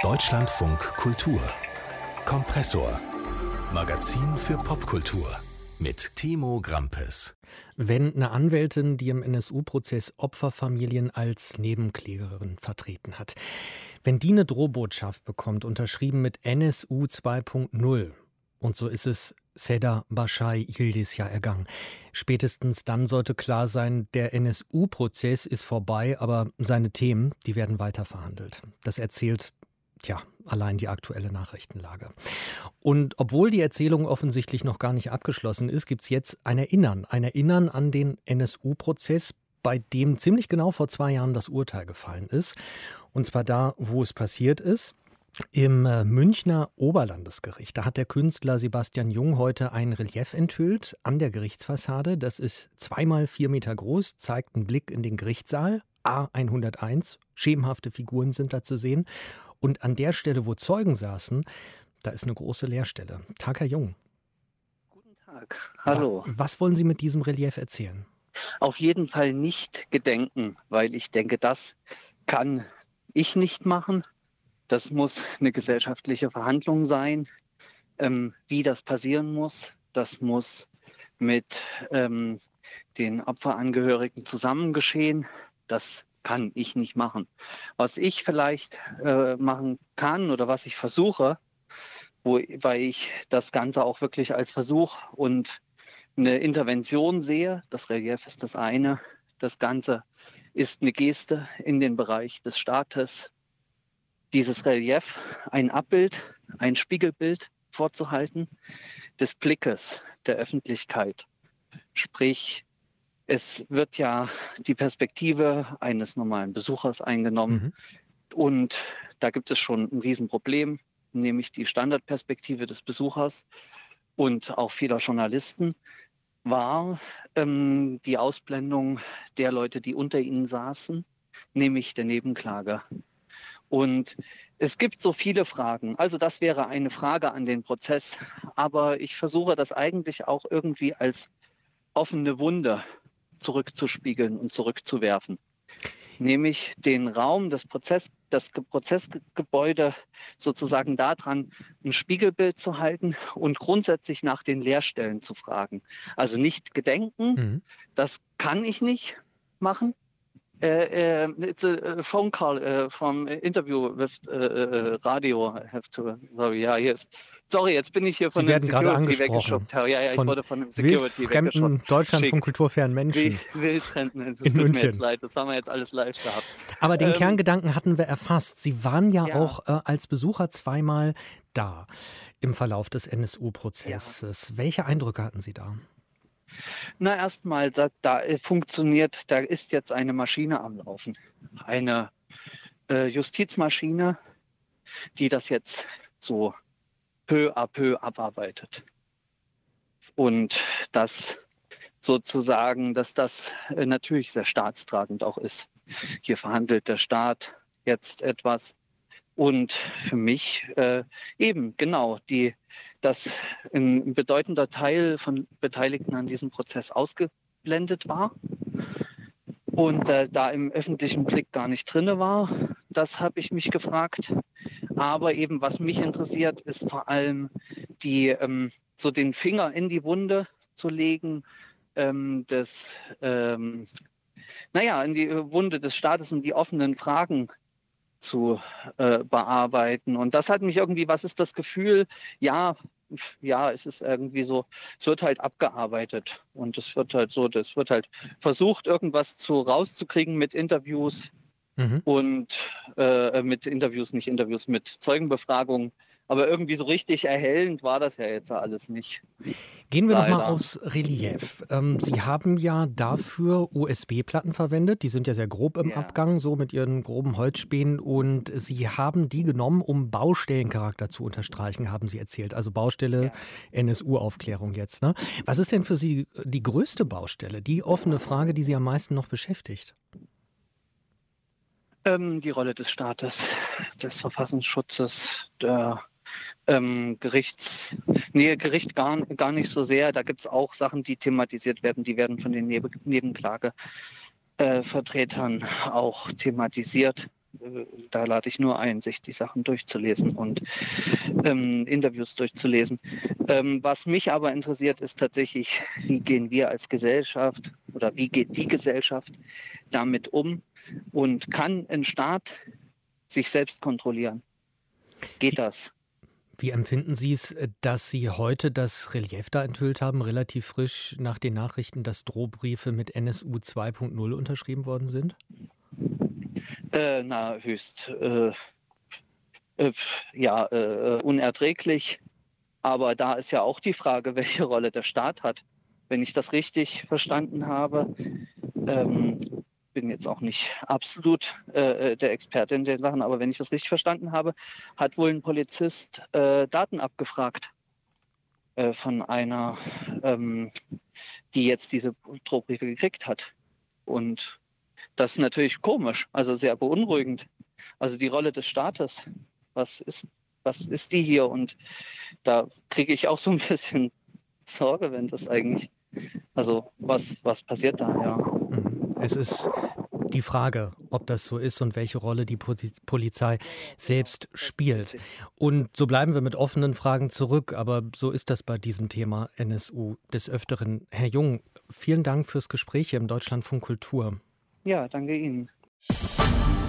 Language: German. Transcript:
Deutschlandfunk Kultur Kompressor. Magazin für Popkultur mit Timo Grampes. Wenn eine Anwältin, die im NSU-Prozess Opferfamilien als Nebenklägerin vertreten hat, wenn die eine Drohbotschaft bekommt, unterschrieben mit NSU 2.0, und so ist es Seda Bashai Yildiz ja ergangen. Spätestens dann sollte klar sein, der NSU-Prozess ist vorbei, aber seine Themen, die werden weiter verhandelt. Das erzählt allein die aktuelle Nachrichtenlage. Und obwohl die Erzählung offensichtlich noch gar nicht abgeschlossen ist, gibt es jetzt ein Erinnern an den NSU-Prozess, bei dem ziemlich genau vor 2 Jahren das Urteil gefallen ist. Und zwar da, wo es passiert ist, im Münchner Oberlandesgericht. Da hat der Künstler Sebastian Jung heute ein Relief enthüllt an der Gerichtsfassade. Das ist 2 mal 4 Meter groß, zeigt einen Blick in den Gerichtssaal. A101, schemenhafte Figuren sind da zu sehen. Und an der Stelle, wo Zeugen saßen, da ist eine große Leerstelle. Tag, Herr Jung. Guten Tag, hallo. Was wollen Sie mit diesem Relief erzählen? Auf jeden Fall nicht gedenken, weil ich denke, das kann ich nicht machen. Das muss eine gesellschaftliche Verhandlung sein, wie das passieren muss. Das muss mit den Opferangehörigen zusammen geschehen. Das kann ich nicht machen. Was ich vielleicht machen kann oder was ich versuche, weil ich das Ganze auch wirklich als Versuch und eine Intervention sehe, das Relief ist das eine, das Ganze ist eine Geste in den Bereich des Staates, dieses Relief, ein Abbild, ein Spiegelbild vorzuhalten des Blickes der Öffentlichkeit. Sprich, es wird ja die Perspektive eines normalen Besuchers eingenommen. Und da gibt es schon ein Riesenproblem, nämlich die Standardperspektive des Besuchers und auch vieler Journalisten war die Ausblendung der Leute, die unter ihnen saßen, nämlich der Nebenklage. Und es gibt so viele Fragen. Also das wäre eine Frage an den Prozess. Aber ich versuche das eigentlich auch irgendwie als offene Wunde zurückzuspiegeln und zurückzuwerfen. Nämlich den Raum, das Prozessgebäude sozusagen daran ein Spiegelbild zu halten und grundsätzlich nach den Leerstellen zu fragen. Also nicht gedenken, das kann ich nicht machen. It's a phone call from interview with radio. I have to. Sorry, jetzt bin ich hier von dem Security weggeschubbt. Ja, ich wurde von dem Security weggeschubbt. Deutschland von kulturfernen Menschen. Wildfremden Menschen. In München. Tut mir jetzt leid, das haben wir jetzt alles live gehabt. Aber den Kerngedanken hatten wir erfasst. Sie waren ja auch als Besucher 2-mal da im Verlauf des NSU-Prozesses. Ja. Welche Eindrücke hatten Sie da? Na, erstmal, da funktioniert, da ist jetzt eine Maschine am Laufen. Eine Justizmaschine, die das jetzt so peu à peu abarbeitet. Und das sozusagen, dass das natürlich sehr staatstragend auch ist. Hier verhandelt der Staat jetzt etwas. Und für mich eben genau, dass ein bedeutender Teil von Beteiligten an diesem Prozess ausgeblendet war und da im öffentlichen Blick gar nicht drin war, das habe ich mich gefragt. Aber eben, was mich interessiert, ist vor allem so den Finger in die Wunde zu legen, in die Wunde des Staates und die offenen Fragen zu bearbeiten. Und das hat mich irgendwie, was ist das Gefühl? Ja, es ist irgendwie so, es wird halt abgearbeitet und es wird halt versucht, irgendwas rauszukriegen mit Interviews und mit Zeugenbefragungen. Aber irgendwie so richtig erhellend war das ja jetzt alles nicht. Gehen wir nochmal aufs Relief. Sie haben ja dafür USB-Platten verwendet. Die sind ja sehr grob im Abgang, so mit ihren groben Holzspänen. Und Sie haben die genommen, um Baustellencharakter zu unterstreichen, haben Sie erzählt. Also Baustelle, NSU-Aufklärung jetzt. Ne? Was ist denn für Sie die größte Baustelle? Die offene Frage, die Sie am meisten noch beschäftigt? Die Rolle des Staates, des Verfassungsschutzes, der Gericht gar nicht so sehr. Da gibt es auch Sachen, die thematisiert werden. Die werden von den Nebenklagevertretern auch thematisiert. Da lade ich nur ein, sich die Sachen durchzulesen und Interviews durchzulesen. Was mich aber interessiert, ist tatsächlich, wie gehen wir als Gesellschaft oder wie geht die Gesellschaft damit um und kann ein Staat sich selbst kontrollieren? Geht das? Wie empfinden Sie es, dass Sie heute das Relief da enthüllt haben, relativ frisch nach den Nachrichten, dass Drohbriefe mit NSU 2.0 unterschrieben worden sind? Höchst unerträglich. Aber da ist ja auch die Frage, welche Rolle der Staat hat. Wenn ich das richtig verstanden habe, bin jetzt auch nicht absolut der Experte in den Sachen, aber wenn ich das richtig verstanden habe, hat wohl ein Polizist Daten abgefragt von einer, die jetzt diese Drohbriefe gekriegt hat. Und das ist natürlich komisch, also sehr beunruhigend. Also die Rolle des Staates, was ist die hier? Und da kriege ich auch so ein bisschen Sorge, wenn das eigentlich, also was passiert da, ja. Es ist die Frage, ob das so ist und welche Rolle die Polizei selbst spielt. Und so bleiben wir mit offenen Fragen zurück, aber so ist das bei diesem Thema NSU des Öfteren. Herr Jung, vielen Dank fürs Gespräch hier im Deutschlandfunk Kultur. Ja, danke Ihnen.